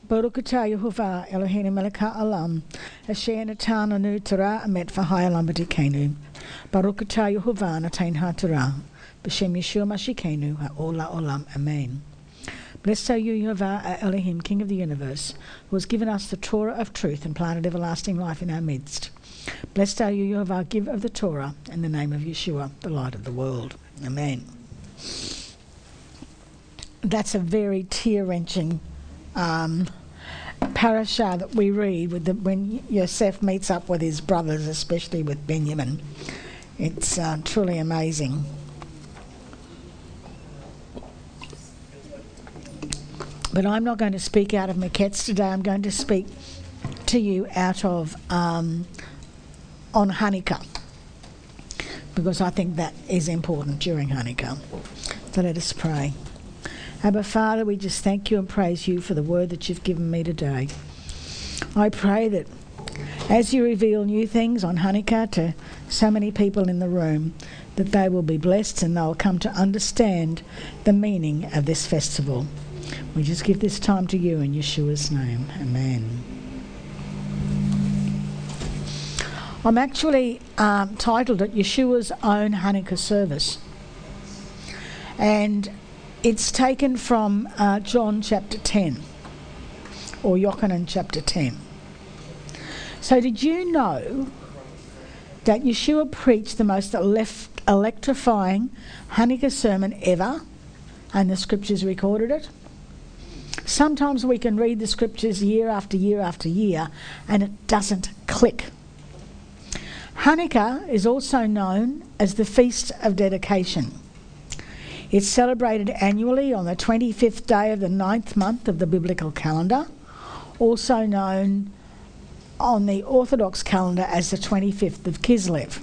Baruch atah Yehovah Eloheinu melech ha'olam, asher natan lanu Torah emet v'ha'olam b'dikenu. Baruch atah Yehovah noten ha'Torah, b'shem Yeshua Mashiachenu ha'ol la'olam. Amen. Blessed are you, Yehovah, our Elohim, King of the universe, who has given us the Torah of truth and planted everlasting life in our midst. Blessed are you, Yehovah, giver of the Torah, in the name of Yeshua, the light of the world. Amen. That's a very tear-wrenching parasha that we read when Yosef meets up with his brothers, especially with Benjamin. It's truly amazing. But I'm not going to speak out of Miketz today. I'm going to speak to you out of on Hanukkah, because I think that is important during Hanukkah. So let us pray. Abba Father, we just thank you and praise you for the word that you've given me today. I pray that as you reveal new things on Hanukkah to so many people in the room, that they will be blessed and they'll come to understand the meaning of this festival. We just give this time to you in Yeshua's name. Amen. I'm actually titled it Yeshua's Own Hanukkah Service. And it's taken from John chapter 10, or Yochanan chapter 10. So did you know that Yeshua preached the most electrifying Hanukkah sermon ever, and the scriptures recorded it? Sometimes we can read the scriptures year after year after year, and it doesn't click. Hanukkah is also known as the Feast of Dedication. It's celebrated annually on the 25th day of the 9th month of the biblical calendar, also known on the Orthodox calendar as the 25th of Kislev.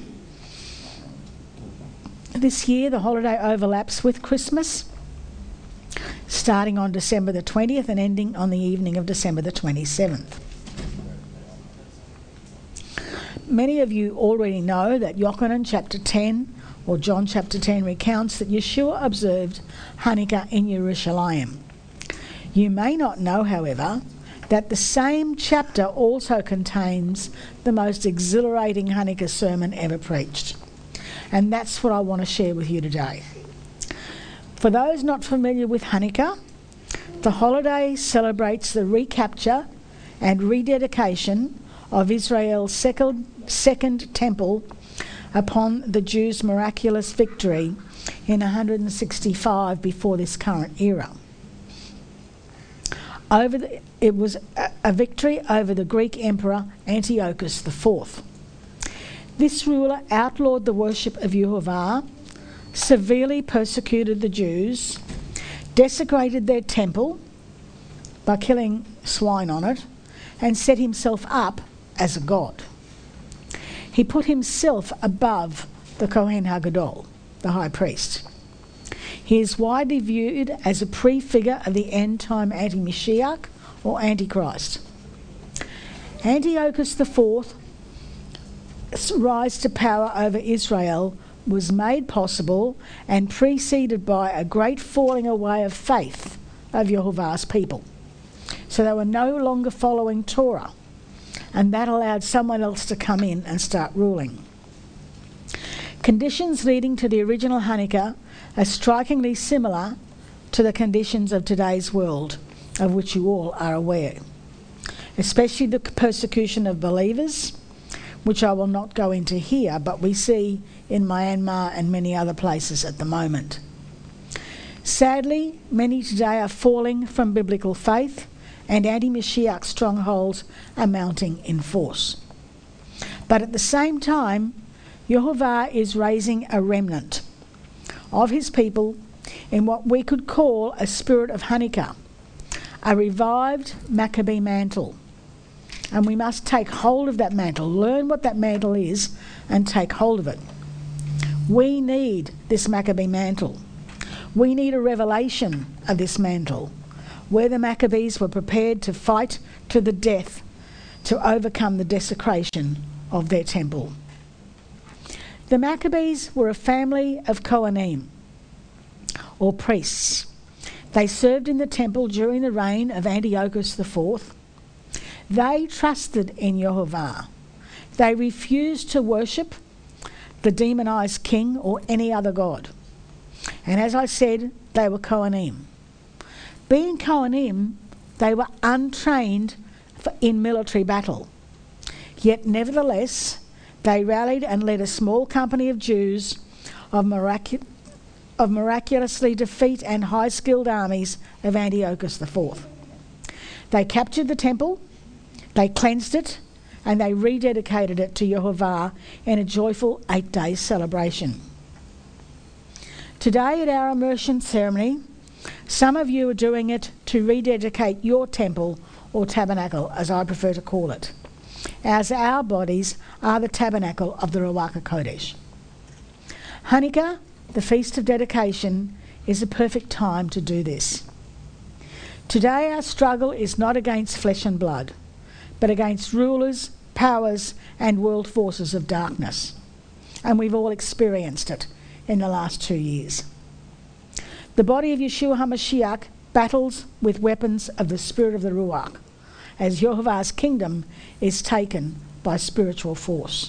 This year the holiday overlaps with Christmas, starting on December the 20th and ending on the evening of December the 27th. Many of you already know that Yochanan chapter 10 or John chapter 10 recounts that Yeshua observed Hanukkah in Yerushalayim. You may not know, however, that the same chapter also contains the most exhilarating Hanukkah sermon ever preached. And that's what I want to share with you today. For those not familiar with Hanukkah, the holiday celebrates the recapture and rededication of Israel's second temple upon the Jews' miraculous victory in 165 before this current era. It was a victory over the Greek emperor Antiochus IV. This ruler outlawed the worship of Yehovah, severely persecuted the Jews, desecrated their temple by killing swine on it, and set himself up as a god. He put himself above the Kohen HaGadol, the high priest. He is widely viewed as a prefigure of the end-time anti-Mashiach or Antichrist. Antiochus IV's rise to power over Israel was made possible and preceded by a great falling away of faith of Yehovah's people. So they were no longer following Torah, and that allowed someone else to come in and start ruling. Conditions leading to the original Hanukkah are strikingly similar to the conditions of today's world, of which you all are aware, especially the persecution of believers, which I will not go into here, but we see in Myanmar and many other places at the moment. Sadly, many today are falling from biblical faith, and anti-Mashiach strongholds are mounting in force. But at the same time, Yehovah is raising a remnant of his people in what we could call a spirit of Hanukkah, a revived Maccabee mantle. And we must take hold of that mantle, learn what that mantle is, and take hold of it. We need this Maccabee mantle. We need a revelation of this mantle, where the Maccabees were prepared to fight to the death to overcome the desecration of their temple. The Maccabees were a family of Kohanim, or priests. They served in the temple during the reign of Antiochus IV. They trusted in Jehovah. They refused to worship the demonized king or any other god. And as I said, they were Kohanim. Being Kohanim, they were untrained in military battle. Yet nevertheless, they rallied and led a small company of Jews of miraculously defeat and high-skilled armies of Antiochus IV. They captured the temple, they cleansed it, and they rededicated it to Jehovah in a joyful 8-day celebration. Today at our immersion ceremony, some of you are doing it to rededicate your temple or tabernacle, as I prefer to call it, as our bodies are the tabernacle of the Ruach HaKodesh. Hanukkah, the Feast of Dedication, is a perfect time to do this. Today our struggle is not against flesh and blood, but against rulers, powers and world forces of darkness. And we've all experienced it in the last 2 years. The body of Yeshua HaMashiach battles with weapons of the spirit of the Ruach, as Jehovah's kingdom is taken by spiritual force.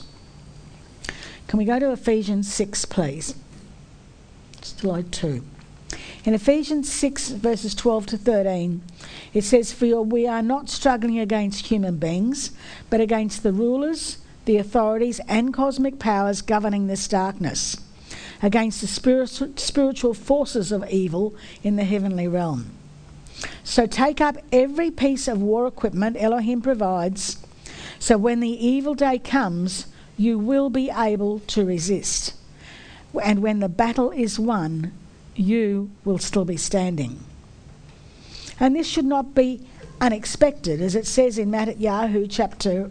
Can we go to Ephesians 6, please? Slide 2. In Ephesians 6, verses 12 to 13, it says, "For we are not struggling against human beings, but against the rulers, the authorities and cosmic powers governing this darkness, against the spiritual forces of evil in the heavenly realm. So take up every piece of war equipment Elohim provides, so when the evil day comes, you will be able to resist. And when the battle is won, you will still be standing." And this should not be unexpected, as it says in Matthew chapter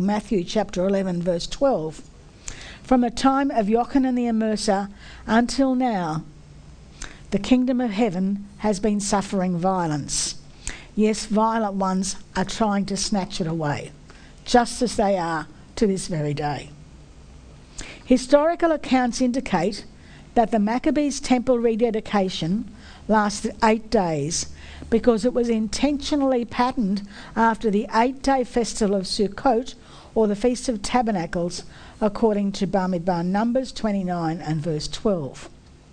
11, verse 12. "From the time of Yochanan the Immerser until now, the kingdom of heaven has been suffering violence. Yes, violent ones are trying to snatch it away, just as they are to this very day." Historical accounts indicate that the Maccabees' temple rededication lasted 8 days because it was intentionally patterned after the 8-day festival of Sukkot, or the Feast of Tabernacles, according to Bamidbar Numbers 29 and verse 12.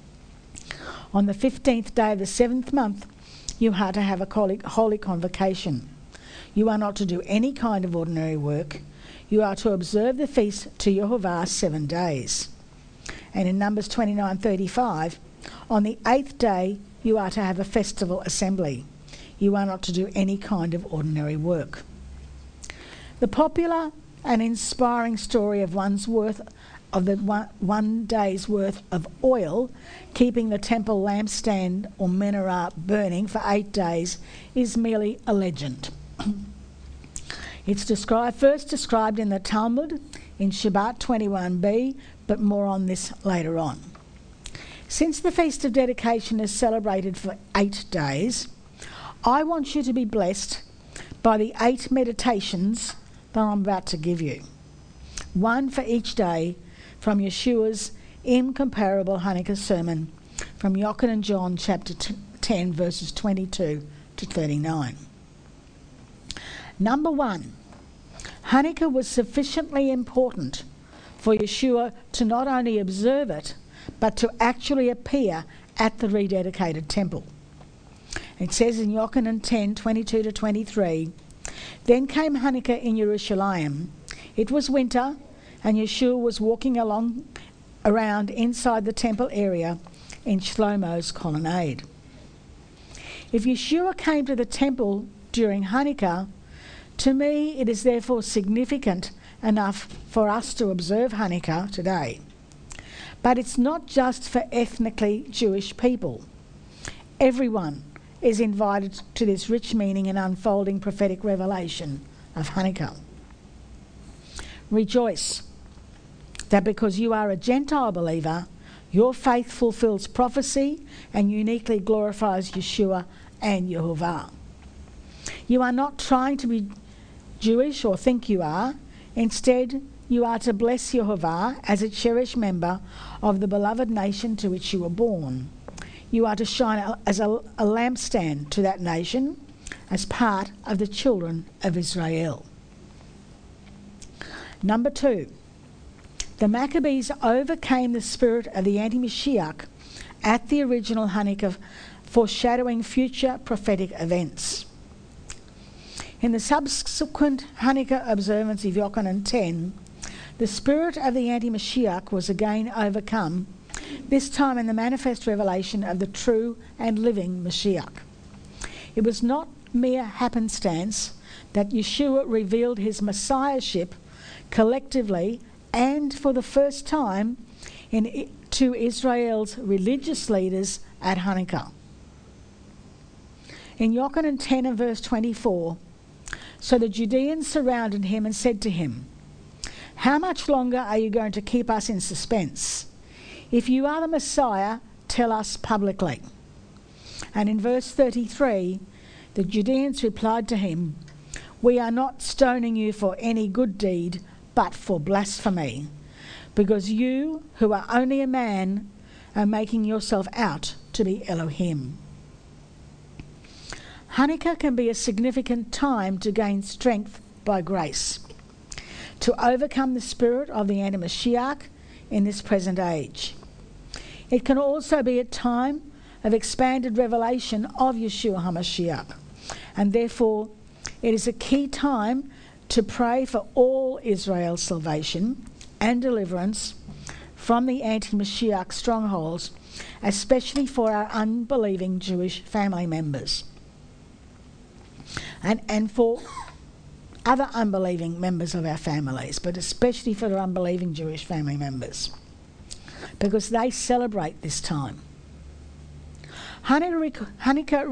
On the 15th day of the 7th month, you are to have a holy convocation. You are not to do any kind of ordinary work. You are to observe the feast to Jehovah 7 days. And in Numbers 29:35, on the 8th day you are to have a festival assembly. You are not to do any kind of ordinary work. The popular and inspiring story of one day's worth of oil keeping the temple lampstand or menorah burning for 8 days is merely a legend. It's first described in the Talmud in Shabbat 21b, but more on this later on. Since the Feast of Dedication is celebrated for 8 days, I want you to be blessed by the 8 meditations that I'm about to give you. One for each day from Yeshua's incomparable Hanukkah sermon from Yochanan John chapter 10, verses 22 to 39. Number 1, Hanukkah was sufficiently important for Yeshua to not only observe it, but to actually appear at the rededicated temple. It says in Yochanan 10, 22 to 23, "Then came Hanukkah in Jerusalem. It was winter, and Yeshua was walking around inside the temple area in Shlomo's colonnade." If Yeshua came to the temple during Hanukkah, to me it is therefore significant enough for us to observe Hanukkah today. But it's not just for ethnically Jewish people. Everyone is invited to this rich meaning and unfolding prophetic revelation of Hanukkah. Rejoice that because you are a Gentile believer, your faith fulfills prophecy and uniquely glorifies Yeshua and Yehovah. You are not trying to be Jewish or think you are. Instead, you are to bless Yehovah as a cherished member of the beloved nation to which you were born. you are to shine as a lampstand to that nation as part of the children of Israel. Number 2, the Maccabees overcame the spirit of the anti-Mashiach at the original Hanukkah, foreshadowing future prophetic events. In the subsequent Hanukkah observance of Yochanan 10, the spirit of the anti-Mashiach was again overcome, this time in the manifest revelation of the true and living Mashiach. It was not mere happenstance that Yeshua revealed his messiahship collectively and for the first time to Israel's religious leaders at Hanukkah. In Yochanan 10 and verse 24, so the Judeans surrounded him and said to him, "How much longer are you going to keep us in suspense? If you are the Messiah, tell us publicly." And in verse 33, the Judeans replied to him, "We are not stoning you for any good deed, but for blasphemy, because you, who are only a man, are making yourself out to be Elohim." Hanukkah can be a significant time to gain strength by grace, to overcome the spirit of the anti-Mashiach in this present age. It can also be a time of expanded revelation of Yeshua HaMashiach, and therefore it is a key time to pray for all Israel's salvation and deliverance from the anti-Mashiach strongholds, especially for our unbelieving Jewish family members. And for other unbelieving members of our families, but especially for our unbelieving Jewish family members, because they celebrate this time. Hanukkah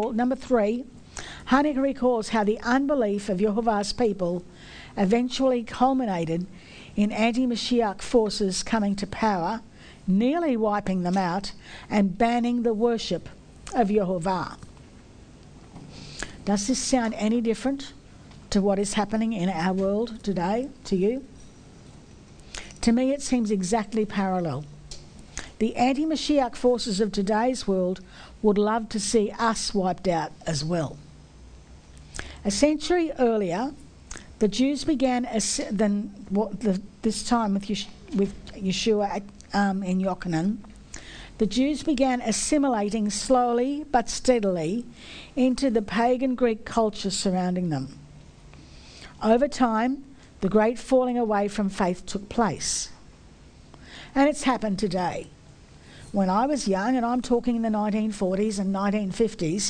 recalls how the unbelief of Yehovah's people eventually culminated in anti-Mashiach forces coming to power, nearly wiping them out and banning the worship of Yehovah. Does this sound any different to what is happening in our world today to you? To me, it seems exactly parallel. The anti-Mashiach forces of today's world would love to see us wiped out as well. A century earlier, the Jews began this time with Yeshua in Yochanan. The Jews began assimilating slowly but steadily into the pagan Greek culture surrounding them. Over time, the great falling away from faith took place. And it's happened today. When I was young, and I'm talking in the 1940s and 1950s,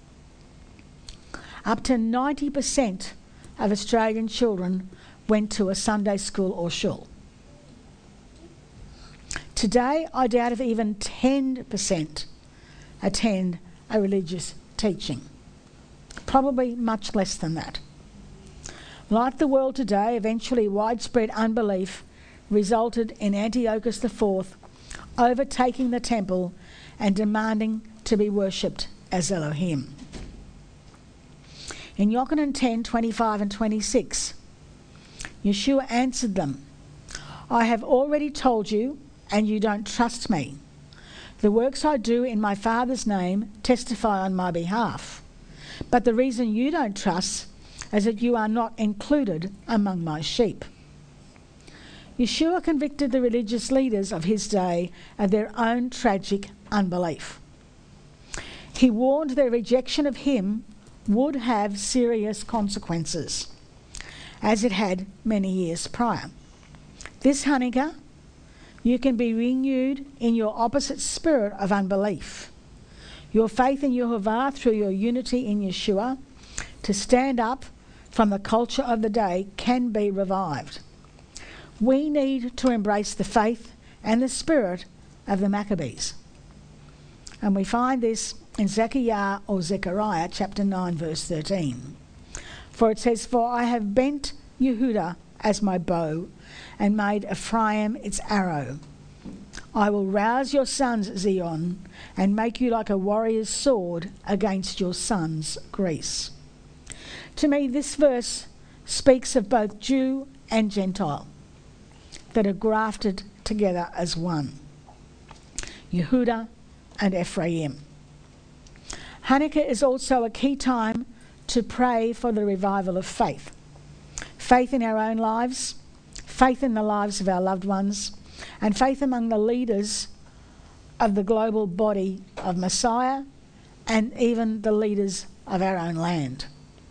up to 90% of Australian children went to a Sunday school or shul. Today, I doubt if even 10% attend a religious teaching. Probably much less than that. Like the world today, eventually widespread unbelief resulted in Antiochus IV overtaking the temple and demanding to be worshipped as Elohim. In Yochanan 10, 25 and 26, Yeshua answered them, "I have already told you, and you don't trust me. The works I do in my Father's name testify on my behalf. But the reason you don't trust is that you are not included among my sheep." Yeshua convicted the religious leaders of his day of their own tragic unbelief. He warned their rejection of him would have serious consequences, as it had many years prior. This Hanukkah, you can be renewed in your opposite spirit of unbelief. Your faith in Yehovah through your unity in Yeshua to stand up from the culture of the day can be revived. We need to embrace the faith and the spirit of the Maccabees. And we find this in Zechariah chapter 9 verse 13. For it says, "For I have bent Yehudah as my bow and made Ephraim its arrow. I will rouse your sons, Zion, and make you like a warrior's sword against your sons, Greece." To me, this verse speaks of both Jew and Gentile that are grafted together as one. Yehudah and Ephraim. Hanukkah is also a key time to pray for the revival of faith. Faith in our own lives, faith in the lives of our loved ones, and faith among the leaders of the global body of Messiah and even the leaders of our own land.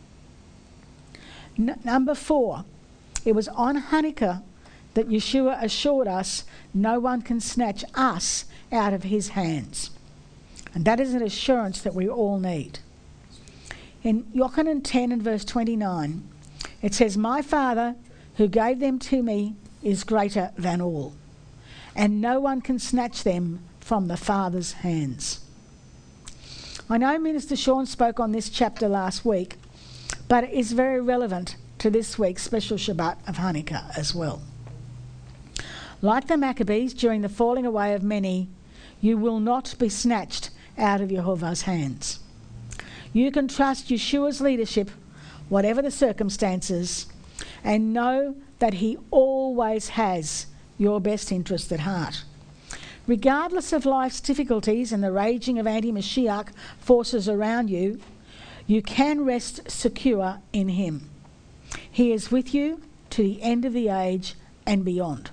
Number 4, it was on Hanukkah that Yeshua assured us no one can snatch us out of his hands. And that is an assurance that we all need. In Yochanan 10 and verse 29, it says, "My Father who gave them to me is greater than all, and no one can snatch them from the Father's hands." I know Minister Sean spoke on this chapter last week, but it is very relevant to this week's special Shabbat of Hanukkah as well. Like the Maccabees during the falling away of many, you will not be snatched out of Jehovah's hands. You can trust Yeshua's leadership, whatever the circumstances, and know that he always has your best interest at heart. Regardless of life's difficulties and the raging of anti-Mashiach forces around you, you can rest secure in him. He is with you to the end of the age and beyond.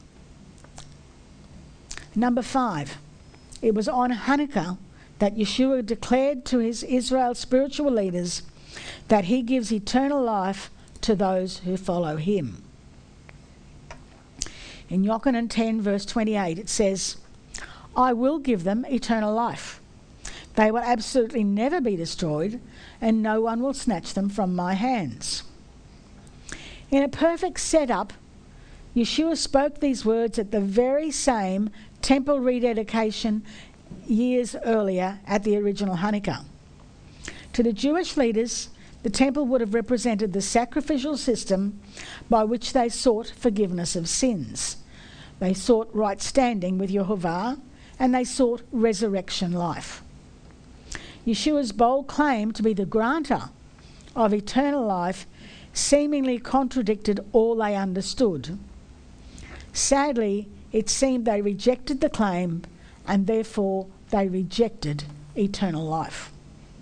Number 5, it was on Hanukkah that Yeshua declared to his Israel spiritual leaders that he gives eternal life to those who follow him. In Yochanan 10 verse 28 it says, "I will give them eternal life. They will absolutely never be destroyed, and no one will snatch them from my hands." In a perfect setup, Yeshua spoke these words at the very same temple rededication years earlier at the original Hanukkah. To the Jewish leaders, the temple would have represented the sacrificial system by which they sought forgiveness of sins. They sought right standing with Yehovah, and they sought resurrection life. Yeshua's bold claim to be the granter of eternal life seemingly contradicted all they understood. Sadly, it seemed they rejected the claim, and therefore they rejected eternal life.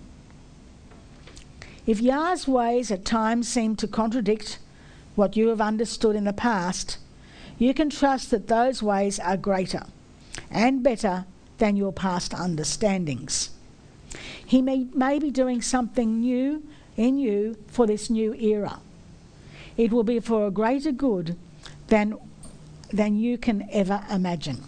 If Yah's ways at times seem to contradict what you have understood in the past, you can trust that those ways are greater and better than your past understandings. He may be doing something new in you for this new era. It will be for a greater good than you can ever imagine.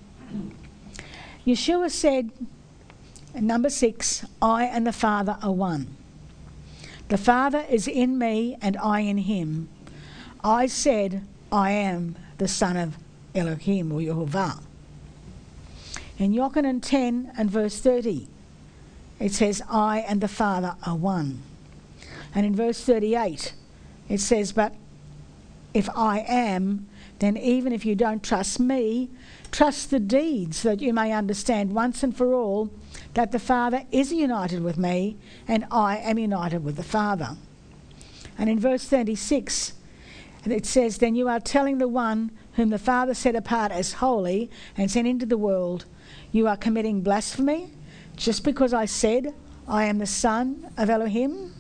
Yeshua said, number 6, "I and the Father are one. The Father is in me and I in him. I said, I am the Son of Elohim, or Yehovah." In Yochanan 10 and verse 30, it says, "I and the Father are one." And in verse 38, it says, "But if I am, then even if you don't trust me, trust the deeds, that you may understand once and for all that the Father is united with me and I am united with the Father." And in verse 36, it says, "Then you are telling the one whom the Father set apart as holy and sent into the world, you are committing blasphemy just because I said I am the Son of Elohim."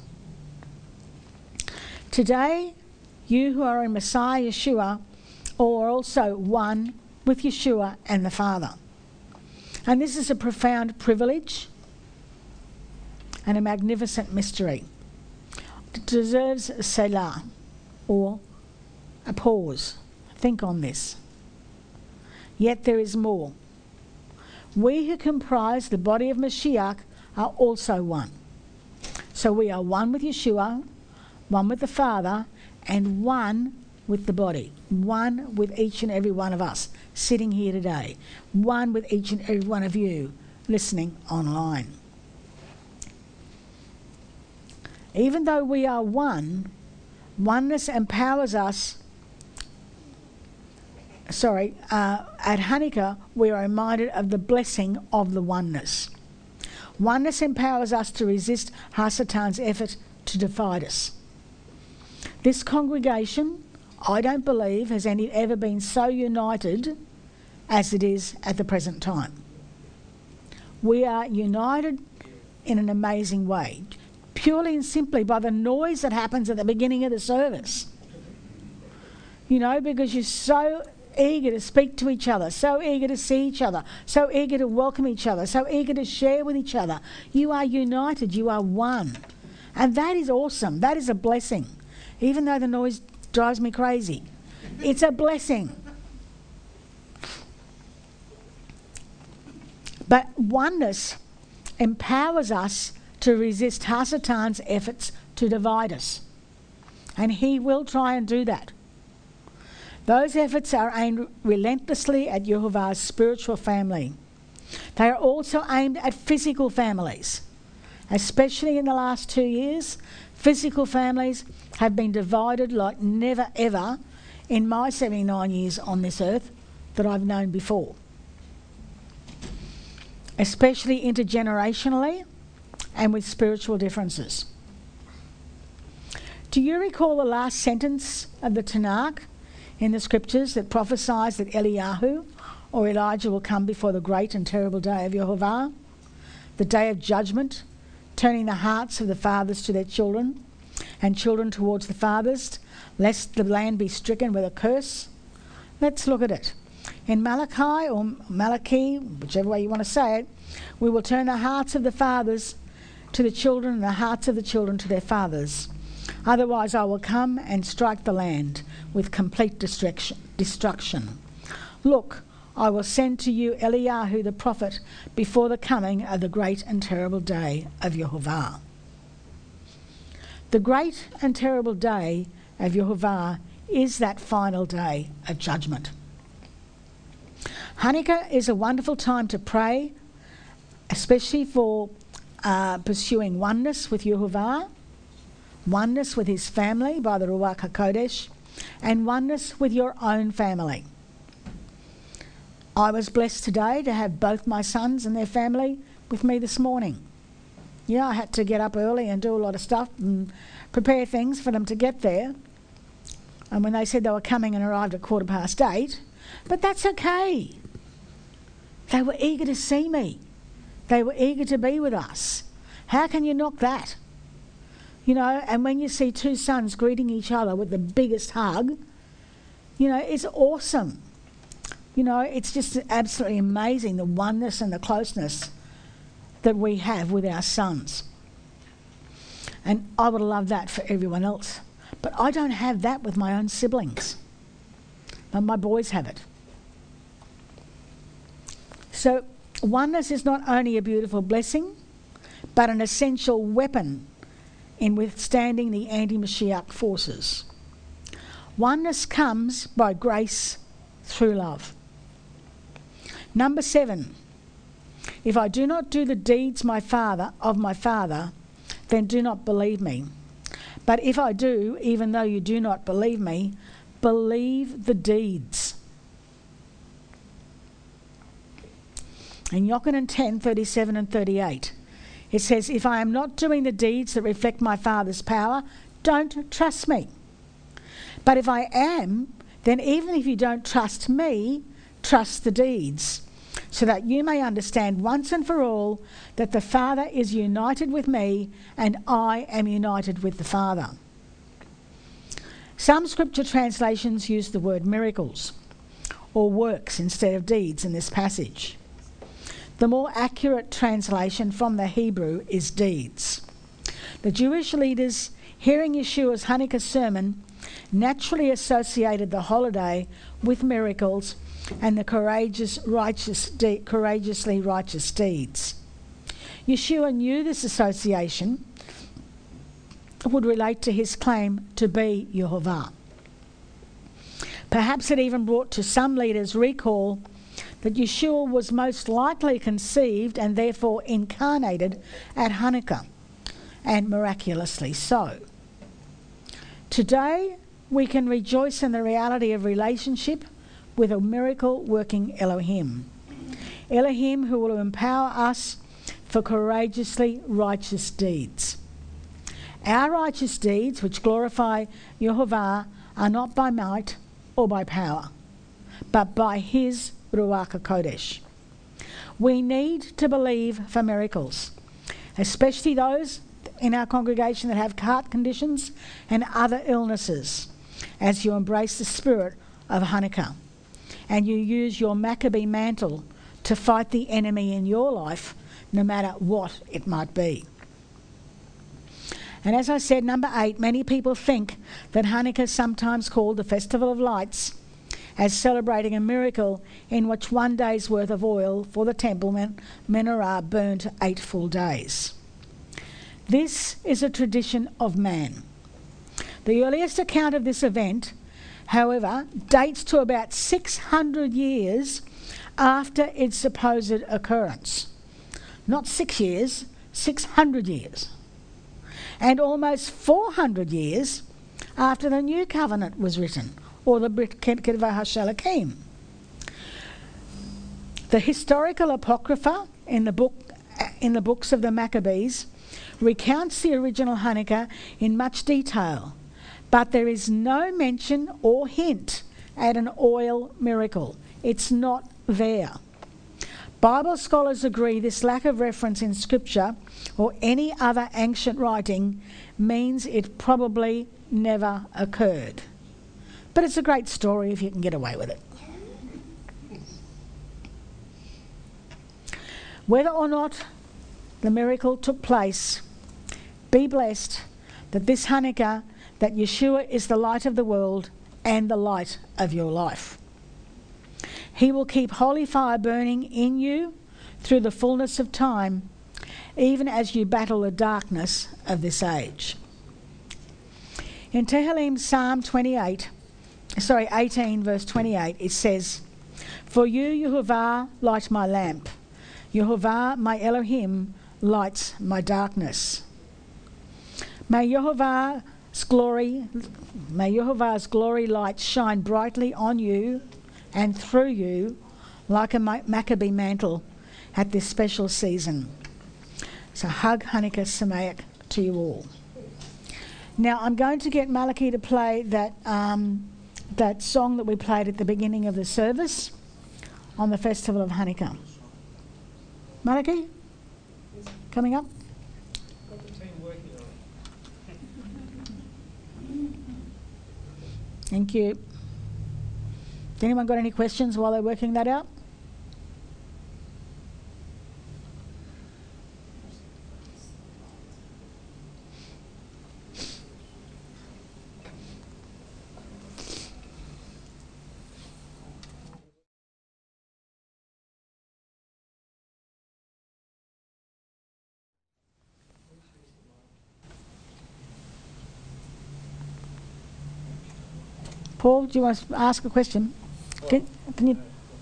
Today, you who are in Messiah Yeshua are also one with Yeshua and the Father. And this is a profound privilege and a magnificent mystery. It deserves a selah, or a pause. Think on this. Yet there is more. We who comprise the body of Mashiach are also one. So we are one with Yeshua, one with the Father, and one with the body. One with each and every one of us sitting here today. One with each and every one of you listening online. Even though we are one, oneness empowers us. At Hanukkah, we are reminded of the blessing of the oneness. Oneness empowers us to resist Hasatan's effort to divide us. This congregation, I don't believe, has ever been so united as it is at the present time. We are united in an amazing way, purely and simply by the noise that happens at the beginning of the service. You know, because you're so eager to speak to each other, so eager to see each other, so eager to welcome each other, so eager to share with each other. You are united, you are one. And that is awesome. That is a blessing. Even though the noise drives me crazy, it's a blessing. But oneness empowers us to resist Hasatan's efforts to divide us. And he will try and do that. Those efforts are aimed relentlessly at Yehovah's spiritual family. They are also aimed at physical families. Especially in the last 2 years, physical families have been divided like never ever in my 79 years on this earth that I've known before. Especially intergenerationally and with spiritual differences. Do you recall the last sentence of the Tanakh in the scriptures that prophesies that Eliyahu or Elijah will come before the great and terrible day of Yehovah, the day of judgment, turning the hearts of the fathers to their children and children towards the fathers, lest the land be stricken with a curse? Let's look at it. In Malachi, or Malachi, whichever way you want to say it, we will turn the hearts of the fathers to the children and the hearts of the children to their fathers. Otherwise I will come and strike the land with complete destruction. Look, I will send to you Eliyahu the prophet before the coming of the great and terrible day of Yehovah. The great and terrible day of Yehovah is that final day of judgment. Hanukkah is a wonderful time to pray, especially for pursuing oneness with Yehovah, oneness with his family by the Ruach HaKodesh, and oneness with your own family. I was blessed today to have both my sons and their family with me this morning. Yeah, I had to get up early and do a lot of stuff and prepare things for them to get there. And when they said they were coming and arrived at 8:15, but that's okay. They were eager to see me. They were eager to be with us. How can you knock that? You know, and when you see two sons greeting each other with the biggest hug, you know, it's awesome. You know, it's just absolutely amazing, the oneness and the closeness that we have with our sons. And I would love that for everyone else. But I don't have that with my own siblings. But my boys have it. So oneness is not only a beautiful blessing, but an essential weapon in withstanding the anti-Mashiach forces. Oneness comes by grace through love. Number 7, if I do not do the deeds of my Father, then do not believe me. But if I do, even though you do not believe me, believe the deeds. In Yochanan 10:37 and 38, it says, if I am not doing the deeds that reflect my Father's power, don't trust me. But if I am, then even if you don't trust me, trust the deeds, so that you may understand once and for all that the Father is united with me and I am united with the Father. Some scripture translations use the word miracles or works instead of deeds in this passage. The more accurate translation from the Hebrew is deeds. The Jewish leaders, hearing Yeshua's Hanukkah sermon, naturally associated the holiday with miracles and the courageously righteous deeds. Yeshua knew this association would relate to his claim to be Yehovah. Perhaps it even brought to some leaders recall that Yeshua was most likely conceived and therefore incarnated at Hanukkah, and miraculously so. Today, we can rejoice in the reality of relationship with a miracle-working Elohim. Elohim who will empower us for courageously righteous deeds. Our righteous deeds, which glorify Yehovah, are not by might or by power, but by his Ruach HaKodesh. We need to believe for miracles, especially those in our congregation that have heart conditions and other illnesses, as you embrace the spirit of Hanukkah and you use your Maccabee mantle to fight the enemy in your life, no matter what it might be. And as I said, number 8, many people think that Hanukkah is sometimes called the Festival of Lights, as celebrating a miracle in which 1 day's worth of oil for the temple menorah burned 8 full days. This is a tradition of man. The earliest account of this event, however, dates to about 600 years after its supposed occurrence. Not 6 years, 600 years. And almost 400 years after the New Covenant was written, or the Brit Ketuvah HaShalakim. The historical apocrypha in the books of the Maccabees recounts the original Hanukkah in much detail, but there is no mention or hint at an oil miracle. It's not there. Bible scholars agree this lack of reference in Scripture or any other ancient writing means it probably never occurred. But it's a great story if you can get away with it. Whether or not the miracle took place, be blessed that this Hanukkah, that Yeshua is the light of the world and the light of your life. He will keep holy fire burning in you through the fullness of time, even as you battle the darkness of this age. In Tehillim Psalm 18 verse 28, it says, "For you, Yehovah, light my lamp. Yehovah, my Elohim, lights my darkness." May Yehovah's glory light shine brightly on you and through you like a Maccabee mantle at this special season. So Hag Hanukkah Sameach to you all. Now I'm going to get Malachi to play that song that we played at the beginning of the service on the Festival of Hanukkah. Malachi, coming up. Thank you. Has anyone got any questions while they're working that out? Paul, do you want to ask a question? Can you?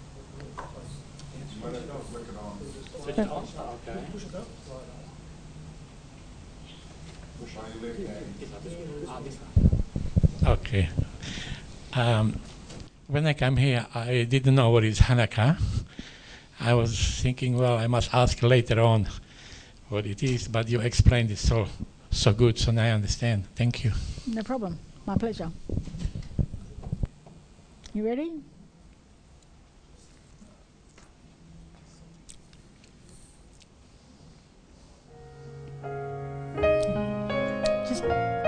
Okay. When I came here, I didn't know what is Hanukkah. I was thinking, well, I must ask later on what it is, but you explained it so good, so now I understand. Thank you. No problem. My pleasure. You ready? Just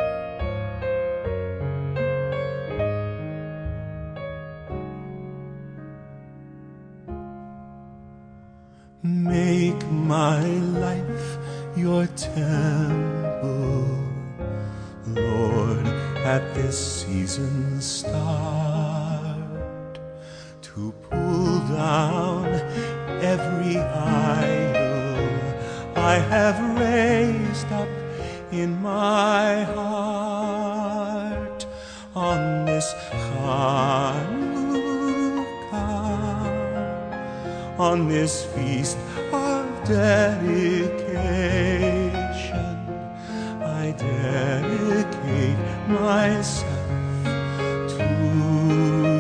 make my life your temple, Lord, at this season's start, to pull down every idol I have raised up in my heart on this Hanukkah, on this feast of dedication. I dedicate myself to you.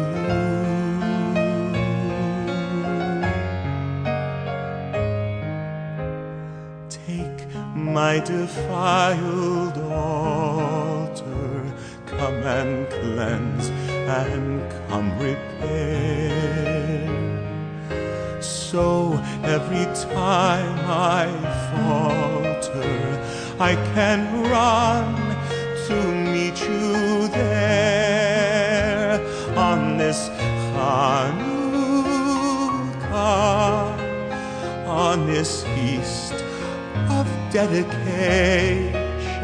Take my defiled altar, come and cleanse and come repair. so every time I falter, I can run to meet you there on this Hanukkah, on this feast of dedication.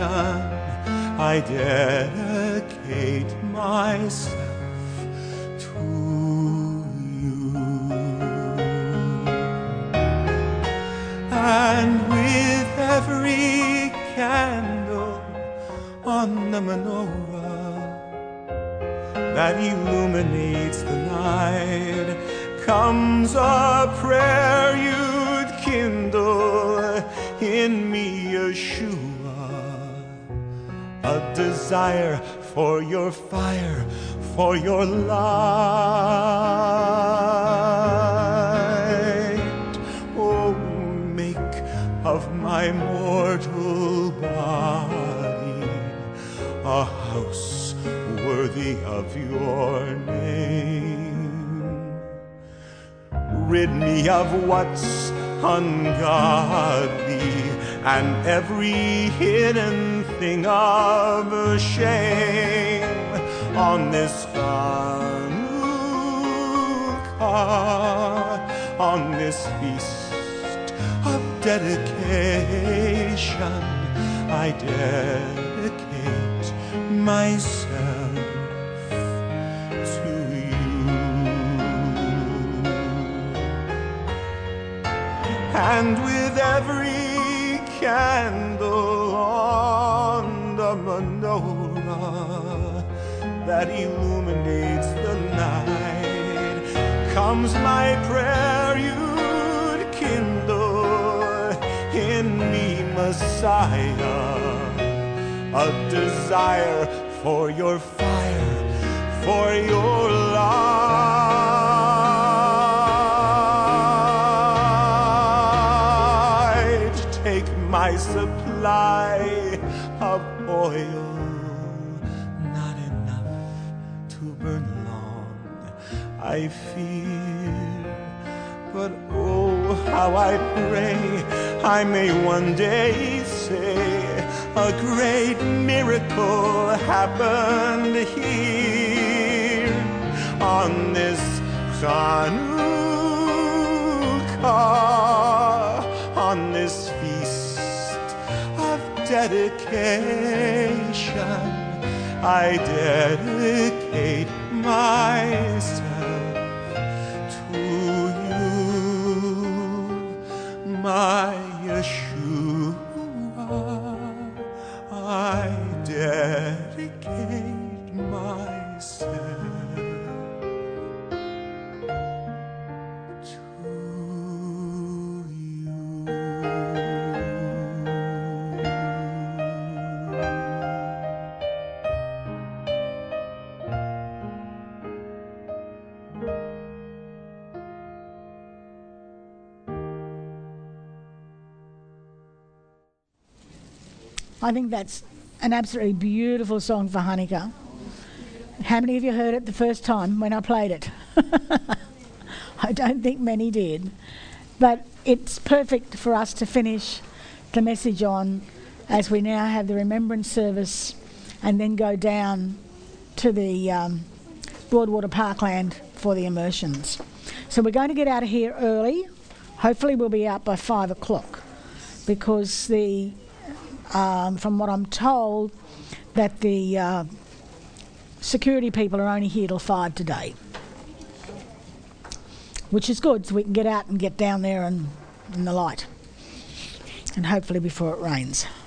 I dedicate myself to you. And with every candle on the menorah that illuminates the night comes a prayer you'd kindle in me, Yeshua, a desire for your fire, for your light. Oh, make of my mortal body a house worthy of your name. Rid me of what's ungodly and every hidden thing of shame on this Hanukkah, on this feast of dedication. I dedicate myself to you. And with every candle on the menorah that illuminates the night comes my prayer you'd kindle in me, Messiah, a desire for your fire, for your light. Take my supply of oil, not enough to burn long, I fear. But oh, how I pray I may one day say a great miracle happened here on this Hanukkah, on this feast of dedication. I dedicate myself to you, my Yeshua. I dedicate myself to you. I think that's an absolutely beautiful song for Hanukkah. How many of you heard it the first time when I played it? I don't think many did. But it's perfect for us to finish the message on as we now have the remembrance service and then go down to the Broadwater Parkland for the immersions. So we're going to get out of here early. Hopefully we'll be out by 5 o'clock because the from what I'm told, that the security people are only here till 5 today, which is good, so we can get out and get down there and in the light, and hopefully before it rains.